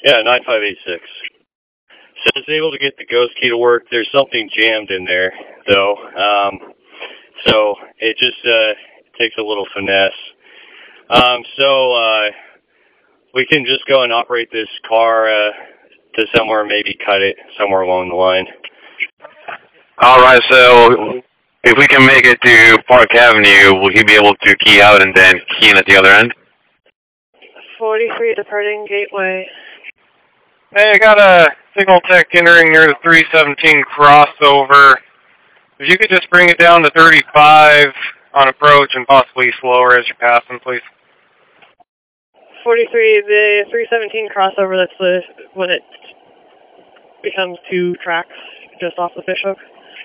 Yeah, 9586. So I was able to get the ghost key to work. There's something jammed in there, though. So it just takes a little finesse. We can just go and operate this car to somewhere, maybe cut it somewhere along the line. All right, so if we can make it to Park Avenue, will he be able to key out and then key in at the other end? 43 departing Gateway. Hey, I got a signal tech entering near the 317 crossover. If you could just bring it down to 35 on approach and possibly slower as you're passing, please. 43, the 317 crossover, that's when it becomes 2 tracks just off the fishhook.